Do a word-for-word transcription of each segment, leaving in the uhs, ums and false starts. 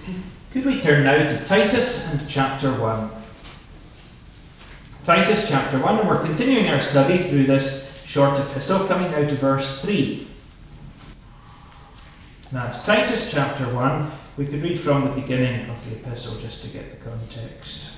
Could we turn now to Titus and chapter one? Titus chapter one, and we're continuing our study through this short epistle, coming now to verse three. Now it's Titus chapter one. We could read from the beginning of the epistle just to get the context.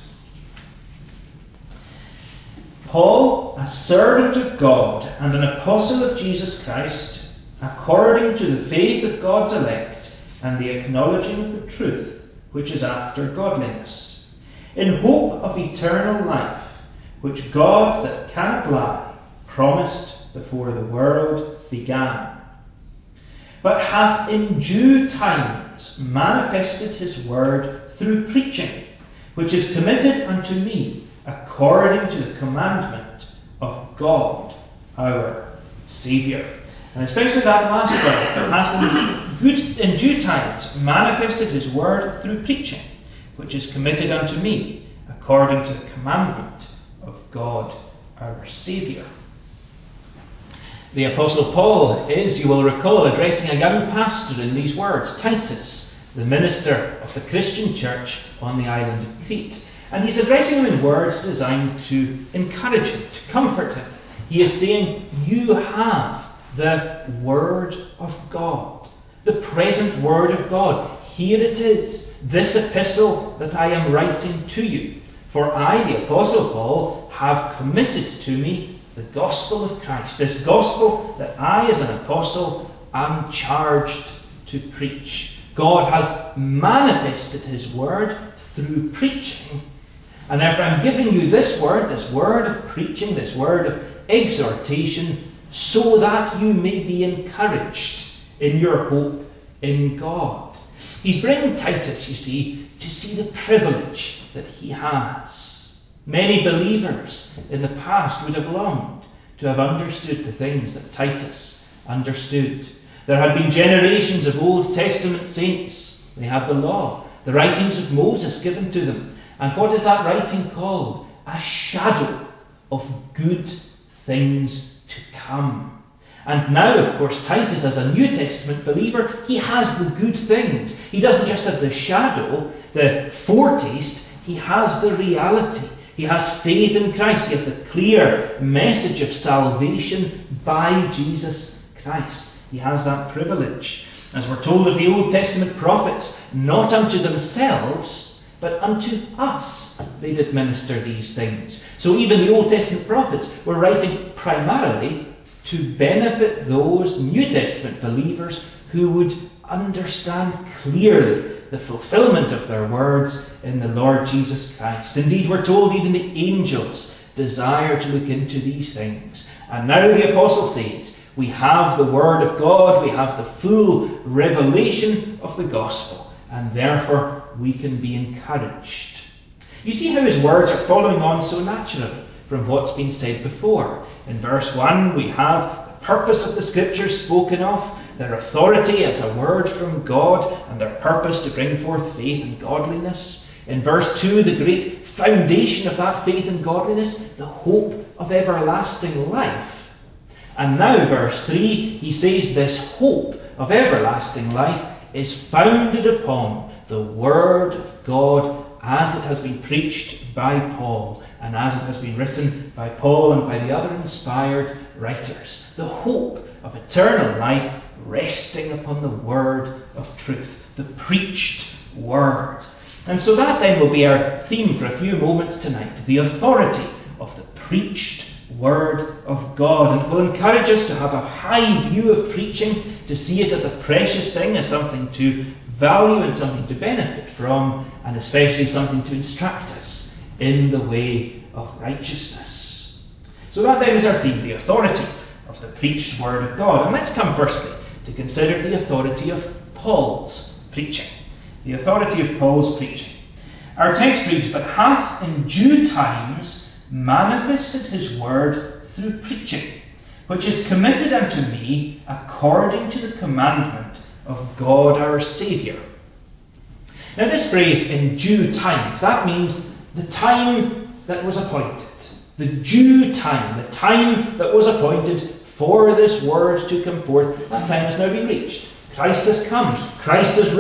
Paul, a servant of God and an apostle of Jesus Christ, according to the faith of God's elect and the acknowledging of the truth which is after godliness, in hope of eternal life, which God that cannot lie promised before the world began, but hath in due times manifested his word through preaching, which is committed unto me according to the commandment of God our Saviour. And especially that last word, hath in, good, in due times manifested his word through preaching, which is committed unto me according to the commandment of God our Saviour. The Apostle Paul is, you will recall, addressing a young pastor in these words, Titus, the minister of the Christian church on the island of Crete. And he's addressing him in words designed to encourage him, to comfort him. He is saying, you have the Word of God, the present Word of God. Here it is, this epistle that I am writing to you. For I, the Apostle Paul, have committed to me the gospel of Christ, this gospel that I, as an apostle, am charged to preach. God has manifested his word through preaching. And therefore I'm giving you this word, this word of preaching, this word of exhortation, so that you may be encouraged in your hope in God. He's bringing Titus, you see, to see the privilege that he has. Many believers in the past would have longed to have understood the things that Titus understood. There had been generations of Old Testament saints. They had the law, the writings of Moses given to them. And what is that writing called? A shadow of good things to come. And now, of course, Titus, as a New Testament believer, he has the good things. He doesn't just have the shadow, the foretaste, he has the reality. He has faith in Christ. He has the clear message of salvation by Jesus Christ. He has that privilege. As we're told of the Old Testament prophets, not unto themselves, but unto us they did minister these things. So even the Old Testament prophets were writing primarily to benefit those New Testament believers who would understand clearly the fulfillment of their words in the Lord Jesus Christ. Indeed, we're told even the angels desire to look into these things. And now the apostle says, we have the word of God, we have the full revelation of the gospel, and therefore we can be encouraged. You see how his words are following on so naturally from what's been said before. In verse one, we have the purpose of the scriptures spoken of, their authority as a word from God, and their purpose to bring forth faith and godliness. In verse two, the great foundation of that faith and godliness, the hope of everlasting life. And now, verse three, he says this hope of everlasting life is founded upon the word of God as it has been preached by Paul, and as it has been written by Paul and by the other inspired writers. The hope of eternal life resting upon the word of truth, the preached word. And so that then will be our theme for a few moments tonight, the authority of the preached word of God. And it will encourage us to have a high view of preaching, to see it as a precious thing, as something to value and something to benefit from, and especially something to instruct us in the way of righteousness. So that then is our theme, the authority of the preached word of God. And let's come firstly to consider the authority of Paul's preaching. The authority of Paul's preaching. Our text reads, but hath in due times manifested his word through preaching, which is committed unto me according to the commandment of God our Saviour. Now this phrase, in due times, that means the time that was appointed. The due time, the time that was appointed for this word to come forth, that time has now been reached. Christ has come. Christ has risen.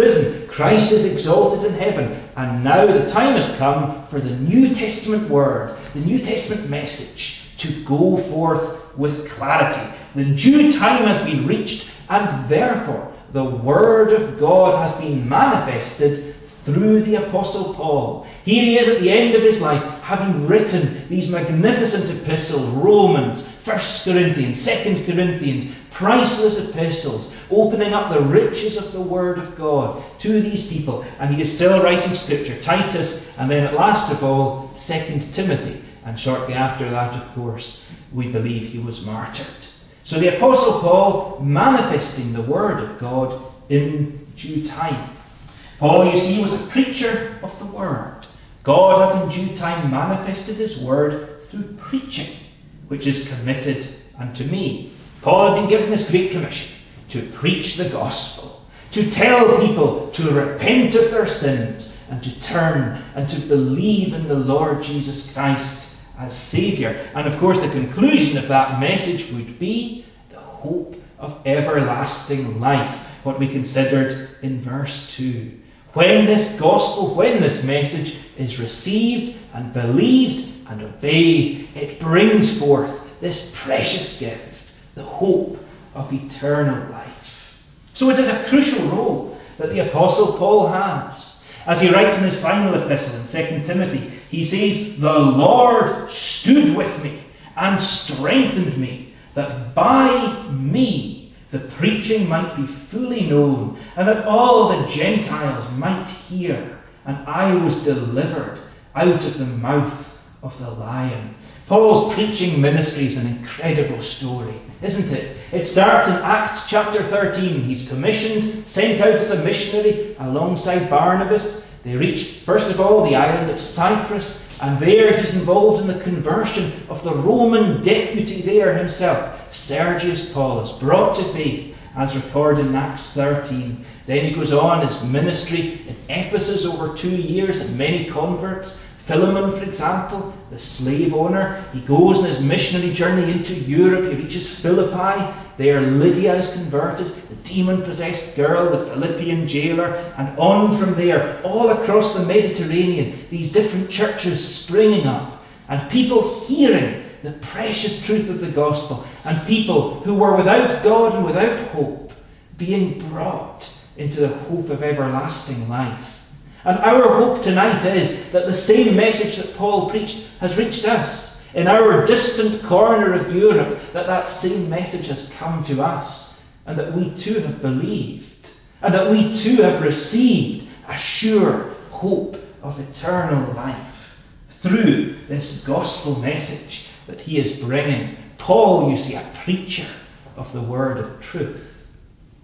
Christ is exalted in heaven, and now the time has come for the New Testament word, the New Testament message, to go forth with clarity. The due time has been reached, and therefore the word of God has been manifested through the Apostle Paul. Here he is at the end of his life, having written these magnificent epistles, Romans, First Corinthians, Second Corinthians, priceless epistles, opening up the riches of the Word of God to these people. And he is still writing Scripture, Titus, and then at last of all, Second Timothy. And shortly after that, of course, we believe he was martyred. So the Apostle Paul manifesting the Word of God in due time. Paul, you see, was a preacher of the Word. God hath in due time manifested his Word through preaching, which is committed unto me. Paul had been given this great commission to preach the gospel, to tell people to repent of their sins and to turn and to believe in the Lord Jesus Christ as Saviour. And of course the conclusion of that message would be the hope of everlasting life, what we considered in verse two. When this gospel, when this message is received and believed and obeyed, it brings forth this precious gift, the hope of eternal life. So it is a crucial role that the Apostle Paul has. As he writes in his final epistle in Second Timothy, he says, "The Lord stood with me and strengthened me, that by me the preaching might be fully known, and that all the Gentiles might hear. And I was delivered out of the mouth of the lion." Paul's preaching ministry is an incredible story, isn't it? It starts in Acts chapter thirteen. He's commissioned, sent out as a missionary alongside Barnabas. They reach, first of all, the island of Cyprus, and there he's involved in the conversion of the Roman deputy there himself. Sergius Paulus, brought to faith, as recorded in Acts thirteen. Then he goes on his ministry in Ephesus over two years and many converts. Philemon, for example, the slave owner, he goes on his missionary journey into Europe. He reaches Philippi. There Lydia is converted, the demon-possessed girl, the Philippian jailer, and on from there, all across the Mediterranean, these different churches springing up, and people hearing the precious truth of the gospel, and people who were without God and without hope being brought into the hope of everlasting life. And our hope tonight is that the same message that Paul preached has reached us. In our distant corner of Europe, that that same message has come to us, and that we too have believed, and that we too have received a sure hope of eternal life through this gospel message that he is bringing. Paul, you see, a preacher of the word of truth.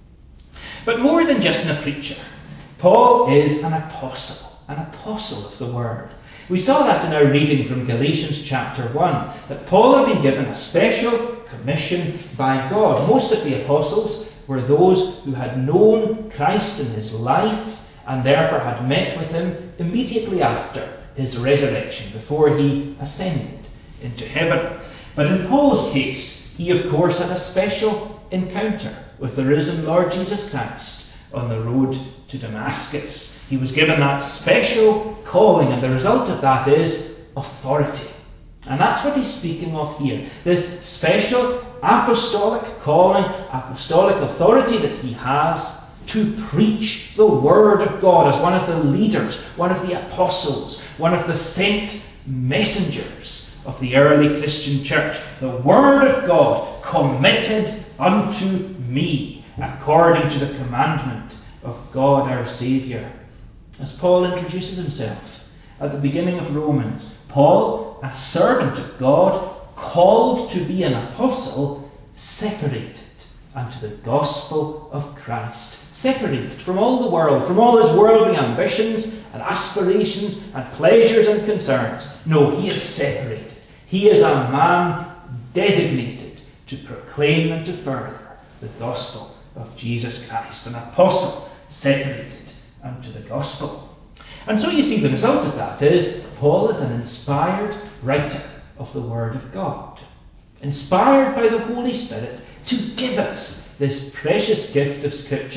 But more than just an preacher, Paul is an apostle, an apostle of the word. We saw that in our reading from Galatians chapter one, that Paul had been given a special commission by God. Most of the apostles were those who had known Christ in his life and therefore had met with him immediately after his resurrection, before he ascended into heaven. But in Paul's case, he of course had a special encounter with the risen Lord Jesus Christ on the road to Damascus. He was given that special calling, and the result of that is authority. And that's what he's speaking of here. This special apostolic calling, apostolic authority that he has to preach the word of God as one of the leaders, one of the apostles, one of the sent messengers of the early Christian church. The word of God committed unto me, according to the commandment of God our Saviour. As Paul introduces himself at the beginning of Romans, Paul, a servant of God, called to be an apostle, separated unto the gospel of Christ. Separated from all the world, from all his worldly ambitions and aspirations and pleasures and concerns. No, he is separated. He is a man designated to proclaim and to further the gospel of Jesus Christ, an apostle separated unto the gospel. And so you see, the result of that is Paul is an inspired writer of the word of God, inspired by the Holy Spirit to give us this precious gift of Scripture,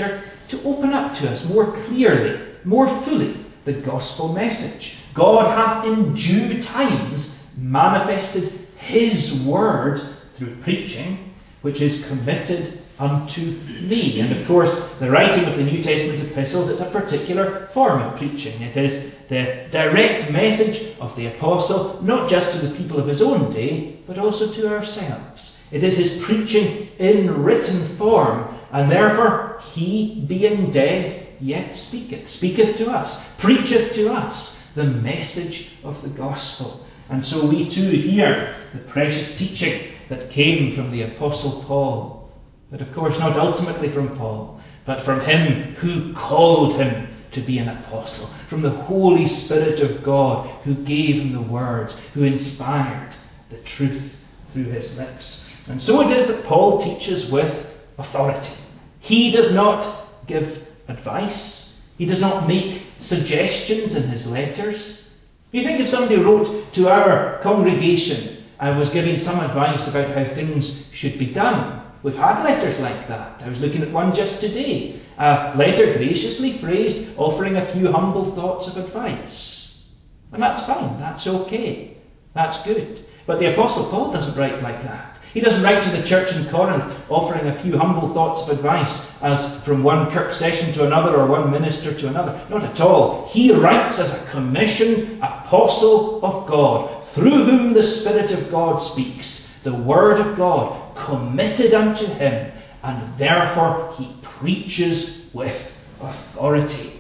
to open up to us more clearly, more fully, the gospel message. God hath in due times manifested his word through preaching, which is committed unto me. And of course, the writing of the New Testament epistles is a particular form of preaching. It is the direct message of the apostle, not just to the people of his own day, but also to ourselves. It is his preaching in written form, and therefore he, being dead, yet speaketh, speaketh to us, preacheth to us the message of the gospel. And so we too hear the precious teaching that came from the Apostle Paul. But of course not ultimately from Paul, but from him who called him to be an apostle, from the Holy Spirit of God who gave him the words, who inspired the truth through his lips. And so it is that Paul teaches with authority. He does not give advice. He does not make suggestions in his letters. You think if somebody wrote to our congregation and was giving some advice about how things should be done. We've had letters like that. I was looking at one just today. A letter graciously phrased, offering a few humble thoughts of advice. And that's fine. That's okay. That's good. But the Apostle Paul doesn't write like that. He doesn't write to the church in Corinth offering a few humble thoughts of advice as from one Kirk session to another or one minister to another. Not at all. He writes as a commissioned apostle of God, through whom the Spirit of God speaks, the word of God committed unto him, and therefore he preaches with authority.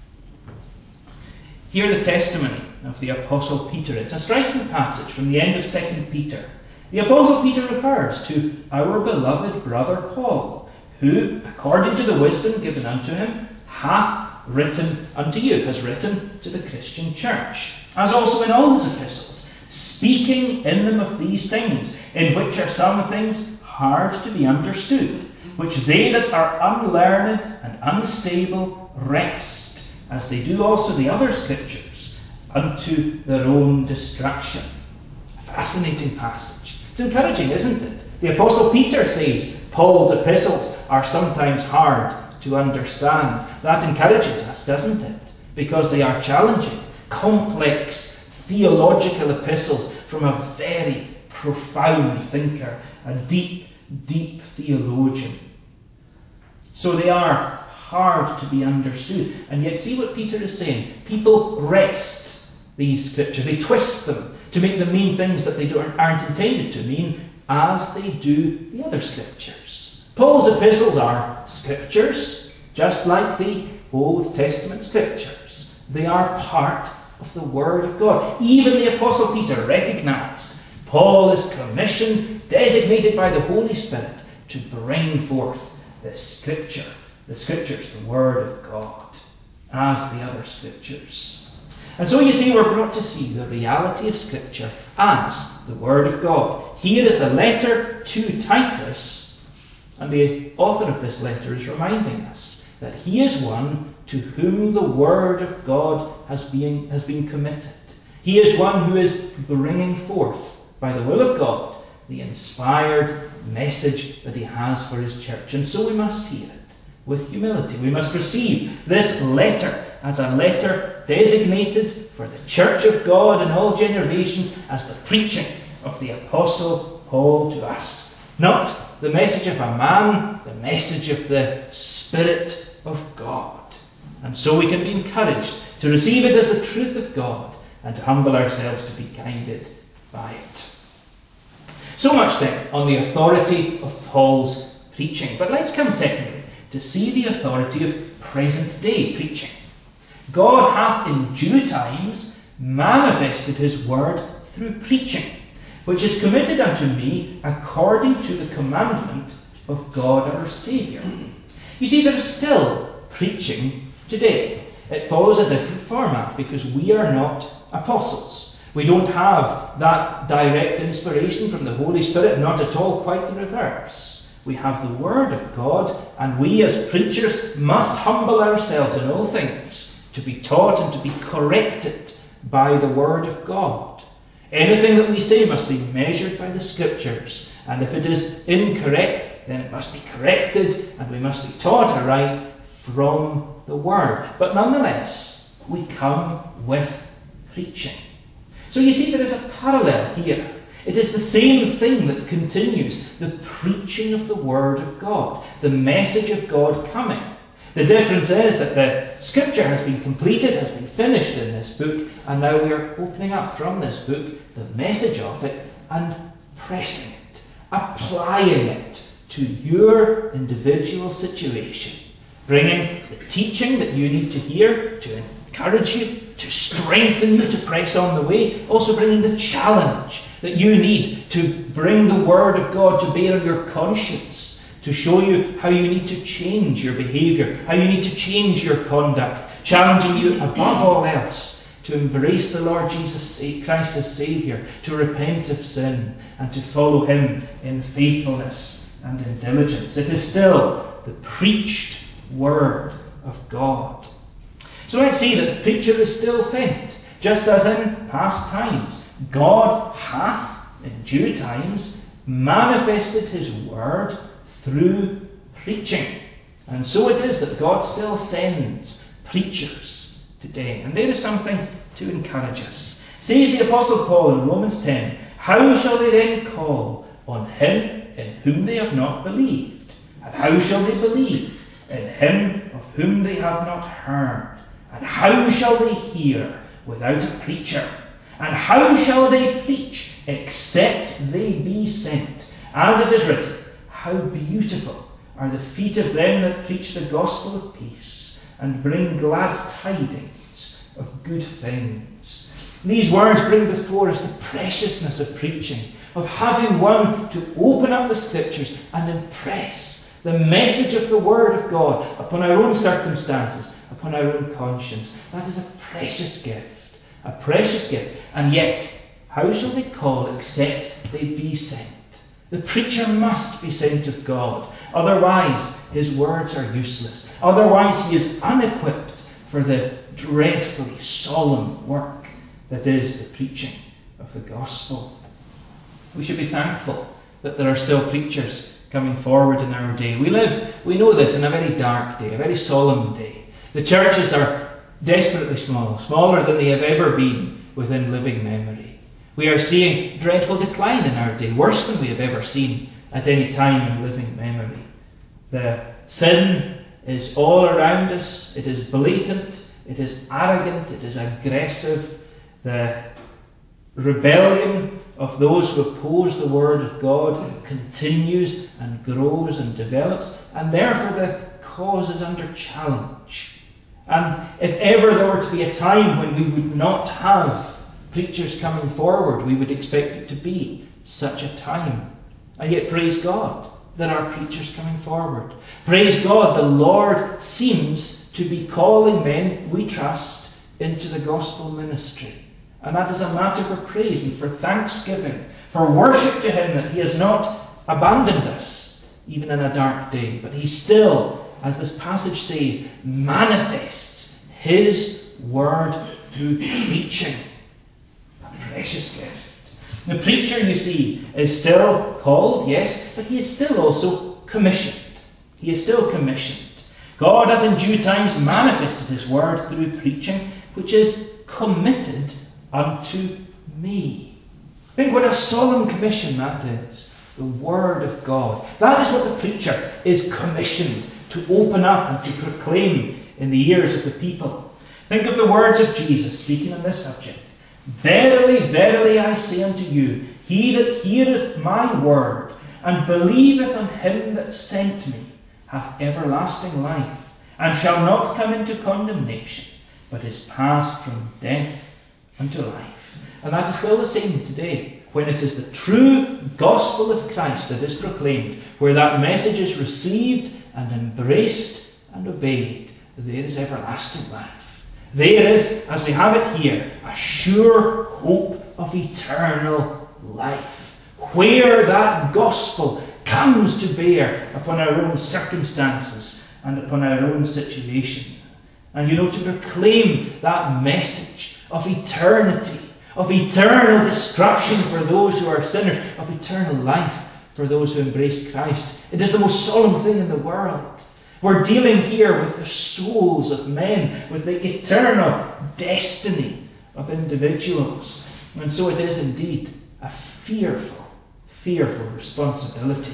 Hear the testimony of the Apostle Peter. It's a striking passage from the end of Second Peter. The Apostle Peter refers to our beloved brother Paul, who, according to the wisdom given unto him, hath written unto you, has written to the Christian church, as also in all his epistles, speaking in them of these things, in which are some things hard to be understood, which they that are unlearned and unstable wrest, as they do also the other scriptures, unto their own destruction. A fascinating passage. It's encouraging, isn't it? The Apostle Peter says Paul's epistles are sometimes hard to understand. That encourages us, doesn't it? Because they are challenging, complex, theological epistles from a very profound thinker, a deep, deep theologian. So they are hard to be understood. And yet see what Peter is saying. People wrest these scriptures. They twist them to make them mean things that they don't, aren't intended to mean, as they do the other scriptures. Paul's epistles are scriptures, just like the Old Testament scriptures. They are part of the Word of God. Even the Apostle Peter recognized Paul is commissioned, designated by the Holy Spirit to bring forth the Scripture, the Scriptures, the Word of God, as the other Scriptures. And so you see, we're brought to see the reality of Scripture as the Word of God. Here is the letter to Titus, and the author of this letter is reminding us that he is one to whom the Word of God has been, has been committed. He is one who is bringing forth, by the will of God, the inspired message that he has for his church. And so we must hear it with humility. We must receive this letter as a letter designated for the church of God in all generations as the preaching of the Apostle Paul to us. Not the message of a man, the message of the Spirit of God. And so we can be encouraged to receive it as the truth of God and to humble ourselves to be guided by it. So much then on the authority of Paul's preaching. But let's come secondly to see the authority of present day preaching. God hath in due times manifested his word through preaching, which is committed unto me according to the commandment of God our Saviour. You see, there is still preaching today. It follows a different format because we are not apostles. We don't have that direct inspiration from the Holy Spirit, not at all, quite the reverse. We have the Word of God, and we as preachers must humble ourselves in all things to be taught and to be corrected by the Word of God. Anything that we say must be measured by the Scriptures, and if it is incorrect, then it must be corrected, and we must be taught aright from the Word. But nonetheless, we come with preaching. So you see, there is a parallel here. It is the same thing that continues, the preaching of the Word of God, the message of God coming. The difference is that the Scripture has been completed, has been finished in this book, and now we are opening up from this book the message of it and pressing it, applying it to your individual situation, bringing the teaching that you need to hear to encourage you, to strengthen you to press on the way, also bringing the challenge that you need to bring the Word of God to bear on your conscience, to show you how you need to change your behaviour, how you need to change your conduct, challenging you above all else to embrace the Lord Jesus Christ as Saviour, to repent of sin, and to follow Him in faithfulness and in diligence. It is still the preached Word of God. So let's see that the preacher is still sent, just as in past times. God hath, in due times, manifested His Word through preaching. And so it is that God still sends preachers today. And there is something to encourage us. Says the Apostle Paul in Romans ten, how shall they then call on Him in whom they have not believed? And how shall they believe in Him of whom they have not heard? And how shall they hear without a preacher? And how shall they preach except they be sent? As it is written, how beautiful are the feet of them that preach the gospel of peace and bring glad tidings of good things. These words bring before us the preciousness of preaching, of having one to open up the Scriptures and impress the message of the Word of God upon our own circumstances, upon our own conscience. That is a precious gift, a precious gift. And yet, how shall they call except they be sent? The preacher must be sent of God, otherwise his words are useless. Otherwise he is unequipped for the dreadfully solemn work that is the preaching of the gospel. We should be thankful that there are still preachers coming forward in our day. We live, we know this, in a very dark day, a very solemn day. The churches are desperately small, smaller than they have ever been within living memory. We are seeing dreadful decline in our day, worse than we have ever seen at any time in living memory. The sin is all around us. It is blatant, it is arrogant, it is aggressive. The rebellion of those who oppose the Word of God continues and grows and develops, and therefore the cause is under challenge. And if ever there were to be a time when we would not have preachers coming forward, we would expect it to be such a time. And yet, praise God, there are preachers coming forward. Praise God, the Lord seems to be calling men, we trust, into the gospel ministry. And that is a matter for praise and for thanksgiving, for worship to Him, that He has not abandoned us, even in a dark day, but He still, as this passage says, manifests His Word through preaching. Precious gift. The preacher, you see, is still called, yes, but he is still also commissioned. He is still commissioned. God hath in due times manifested His Word through preaching, which is committed unto me. Think what a solemn commission that is. The Word of God. That is what the preacher is commissioned to open up and to proclaim in the ears of the people. Think of the words of Jesus speaking on this subject. Verily, verily, I say unto you, he that heareth my word, and believeth on him that sent me, hath everlasting life, and shall not come into condemnation, but is passed from death unto life. And that is still the same today, when it is the true gospel of Christ that is proclaimed, where that message is received and embraced and obeyed, there is everlasting life. There is, as we have it here, a sure hope of eternal life, where that gospel comes to bear upon our own circumstances and upon our own situation. And you know, to proclaim that message of eternity, of eternal destruction for those who are sinners, of eternal life for those who embrace Christ. It is the most solemn thing in the world. We're dealing here with the souls of men, with the eternal destiny of individuals. And so it is indeed a fearful, fearful responsibility.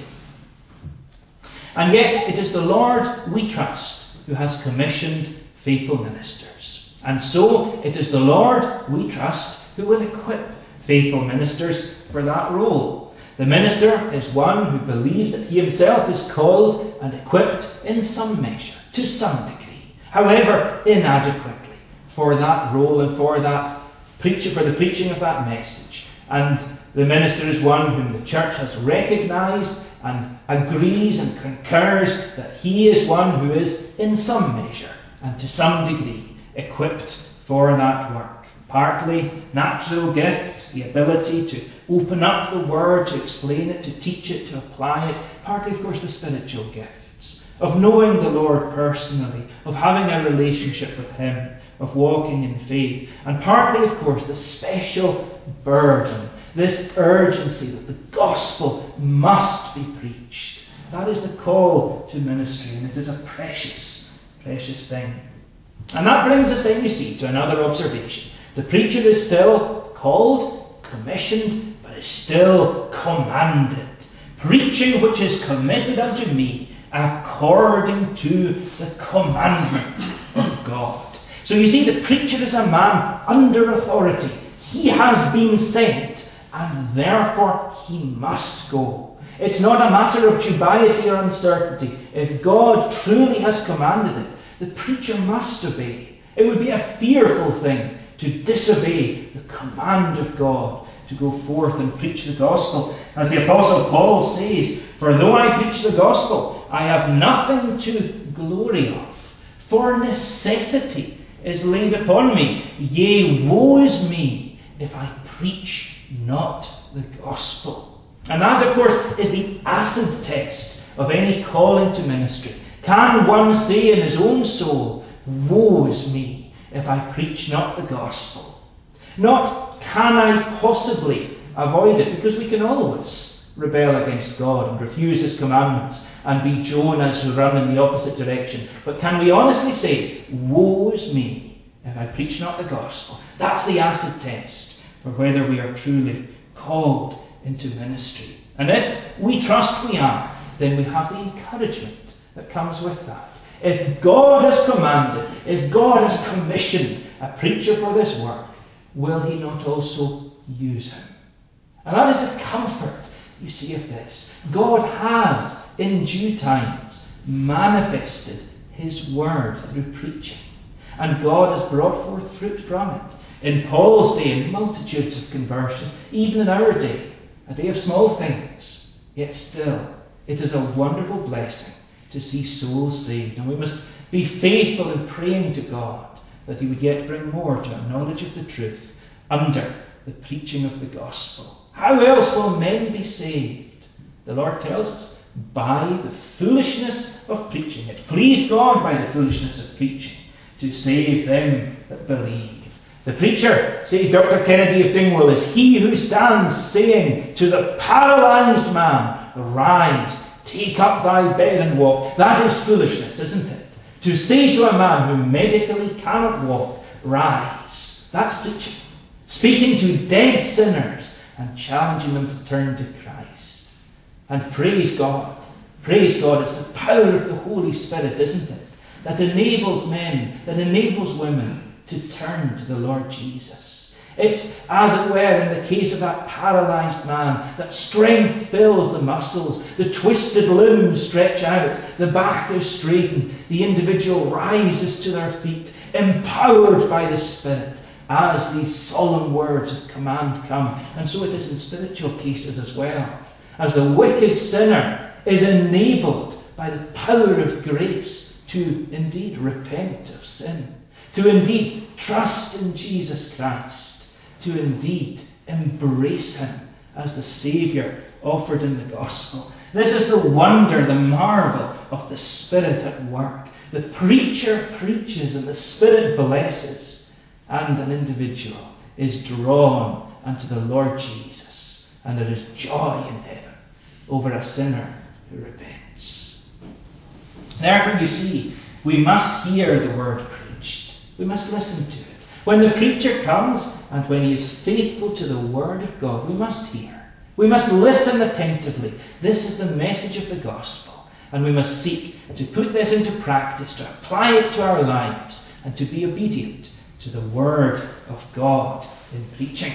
And yet it is the Lord we trust who has commissioned faithful ministers. And so it is the Lord we trust who will equip faithful ministers for that role. The minister is one who believes that he himself is called and equipped in some measure, to some degree, however inadequately, for that role and for that preacher, for the preaching of that message. And the minister is one whom the church has recognised and agrees and concurs that he is one who is in some measure and to some degree equipped for that work. Partly natural gifts, the ability to open up the word, to explain it, to teach it, to apply it. Partly, of course, the spiritual gifts of knowing the Lord personally, of having a relationship with him, of walking in faith. And partly, of course, the special burden, this urgency that the gospel must be preached. That is the call to ministry, and it is a precious, precious thing. And that brings us then, you see, to another observation. The preacher is still called, commissioned, but is still commanded. Preaching which is committed unto me according to the commandment of God. So you see, the preacher is a man under authority. He has been sent, and therefore he must go. It's not a matter of dubiety or uncertainty. If God truly has commanded it, the preacher must obey. It would be a fearful thing to disobey the command of God, to go forth and preach the gospel. As the Apostle Paul says, for though I preach the gospel, I have nothing to glory of, for necessity is laid upon me. Yea, woe is me if I preach not the gospel. And that, of course, is the acid test of any calling to ministry. Can one say in his own soul, woe is me if I preach not the gospel? Not, can I possibly avoid it? Because we can always rebel against God and refuse his commandments and be Jonahs who run in the opposite direction. But can we honestly say, woe is me if I preach not the gospel? That's the acid test for whether we are truly called into ministry. And if we trust we are, then we have the encouragement that comes with that. If God has commanded, if God has commissioned a preacher for this work, will he not also use him? And that is the comfort, you see, of this. God has, in due times, manifested his word through preaching. And God has brought forth fruit from it. In Paul's day, multitudes of conversions, even in our day, a day of small things. Yet still, it is a wonderful blessing to see souls saved. And we must be faithful in praying to God that he would yet bring more to a knowledge of the truth under the preaching of the gospel. How else will men be saved? The Lord tells us, by the foolishness of preaching. It pleased God by the foolishness of preaching to save them that believe. The preacher, says Doctor Kennedy of Dingwall, is he who stands saying to the paralysed man, rise, take up thy bed and walk. That is foolishness, isn't it? To say to a man who medically cannot walk, rise. That's preaching. Speaking to dead sinners and challenging them to turn to Christ. And praise God. Praise God, it's the power of the Holy Spirit, isn't it? That enables men, that enables women to turn to the Lord Jesus. It's, as it were, in the case of that paralysed man, that strength fills the muscles, the twisted limbs stretch out, the back is straightened, the individual rises to their feet, empowered by the Spirit, as these solemn words of command come. And so it is in spiritual cases as well. As the wicked sinner is enabled by the power of grace to indeed repent of sin, to indeed trust in Jesus Christ, to indeed embrace him as the Saviour offered in the gospel. This is the wonder, the marvel of the Spirit at work. The preacher preaches and the Spirit blesses, and an individual is drawn unto the Lord Jesus, and there is joy in heaven over a sinner who repents. Therefore, you see, we must hear the word preached. We must listen to it. When the preacher comes and when he is faithful to the word of God, we must hear. We must listen attentively. This is the message of the gospel, and we must seek to put this into practice, to apply it to our lives, and to be obedient to the word of God in preaching.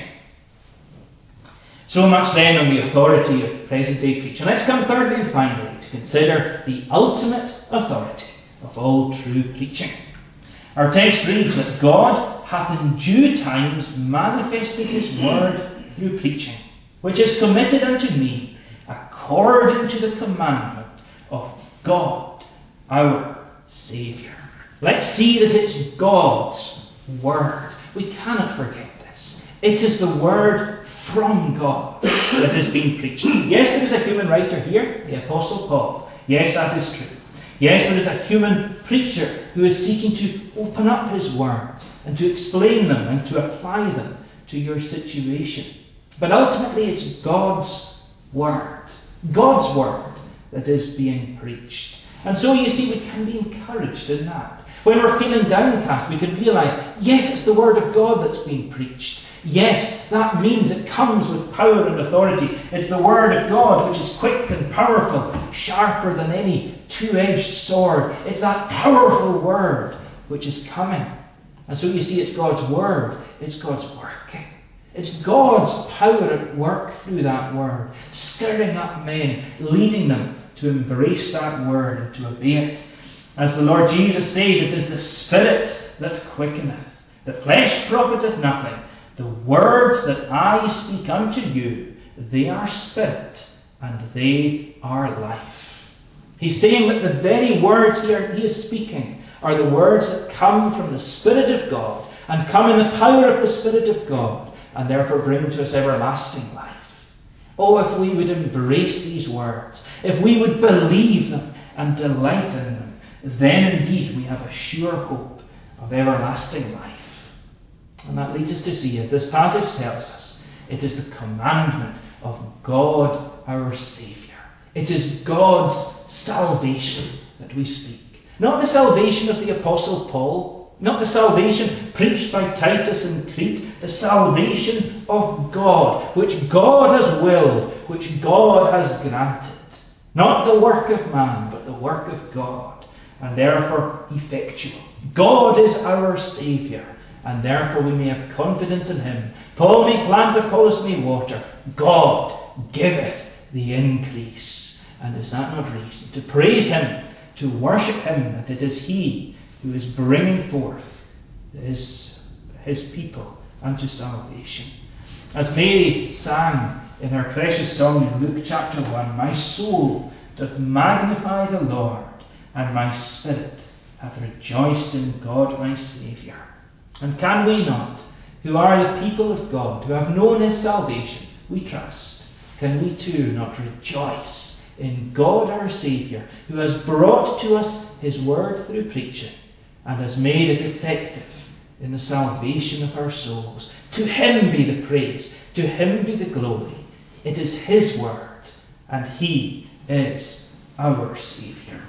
So much then on the authority of present-day preaching. Let's come thirdly and finally to consider the ultimate authority of all true preaching. Our text reads that God hath in due times manifested his word through preaching, which is committed unto me according to the commandment of God, our Saviour. Let's see that it's God's word. We cannot forget this. It is the word from God that has been preached. Yes, there is a human writer here, the Apostle Paul. Yes, that is true. Yes, there is a human preacher who is seeking to open up his words and to explain them and to apply them to your situation. But ultimately it's God's word, God's word that is being preached. And so you see, we can be encouraged in that. When we're feeling downcast, we can realise, yes, it's the word of God that's being preached. Yes, that means it comes with power and authority. It's the word of God which is quick and powerful, sharper than any two-edged sword. It's that powerful word which is coming. And so you see, it's God's word. It's God's working. It's God's power at work through that word, stirring up men, leading them to embrace that word and to obey it. As the Lord Jesus says, it is the Spirit that quickeneth. The flesh profiteth nothing. The words that I speak unto you, they are spirit and they are life. He's saying that the very words here he is speaking are the words that come from the Spirit of God and come in the power of the Spirit of God and therefore bring to us everlasting life. Oh, if we would embrace these words, if we would believe them and delight in them, then indeed we have a sure hope of everlasting life. And that leads us to see, as this passage tells us, it is the commandment of God our Saviour. It is God's salvation that we speak. Not the salvation of the Apostle Paul, not the salvation preached by Titus and Crete, the salvation of God, which God has willed, which God has granted. Not the work of man, but the work of God, and therefore effectual. God is our Saviour, and therefore we may have confidence in him. Paul may plant, Apollos may water. God giveth the increase. And is that not reason to praise him, to worship him, that it is he who is bringing forth his, his people unto salvation? As Mary sang in her precious song in Luke chapter one, my soul doth magnify the Lord, and my spirit hath rejoiced in God my Saviour. And can we not, who are the people of God, who have known his salvation, we trust, can we too not rejoice in God our Saviour, who has brought to us his word through preaching, and has made it effective in the salvation of our souls? To him be the praise, to him be the glory. It is his word, and he is our Saviour.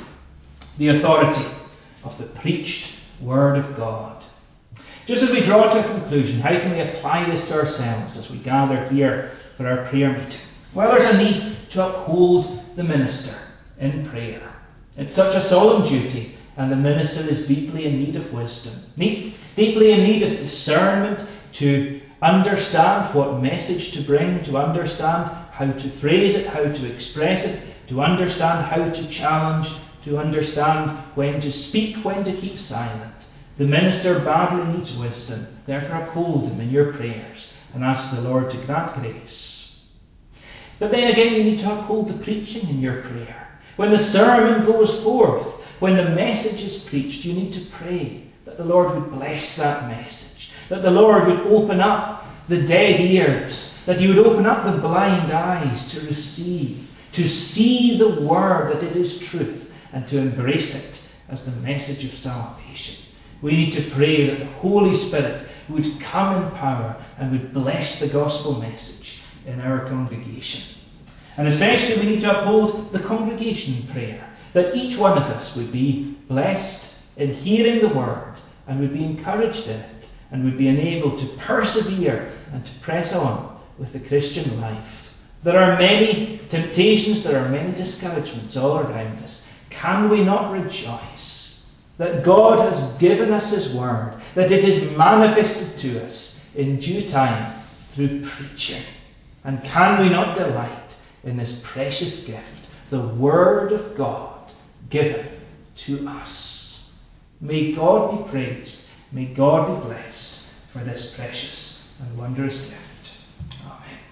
The authority of the preached word of God. Just as we draw to a conclusion, how can we apply this to ourselves as we gather here for our prayer meeting? Well, there's a need to uphold the minister in prayer. It's such a solemn duty, and the minister is deeply in need of wisdom, deeply in need of discernment to understand what message to bring, to understand how to phrase it, how to express it, to understand how to challenge, to understand when to speak, when to keep silent. The minister badly needs wisdom. Therefore uphold him in your prayers and ask the Lord to grant grace. But then again, you need to uphold the preaching in your prayer. When the sermon goes forth, when the message is preached, you need to pray that the Lord would bless that message, that the Lord would open up the dead ears, that he would open up the blind eyes to receive, to see the word that it is truth, and to embrace it as the message of salvation. We need to pray that the Holy Spirit would come in power and would bless the gospel message in our congregation. And especially we need to uphold the congregation in prayer, that each one of us would be blessed in hearing the word and would be encouraged in it and would be enabled to persevere and to press on with the Christian life. There are many temptations, there are many discouragements all around us. Can we not rejoice that God has given us his word, that it is manifested to us in due time through preaching? And can we not delight in this precious gift, the word of God given to us? May God be praised, may God be blessed for this precious and wondrous gift. Amen.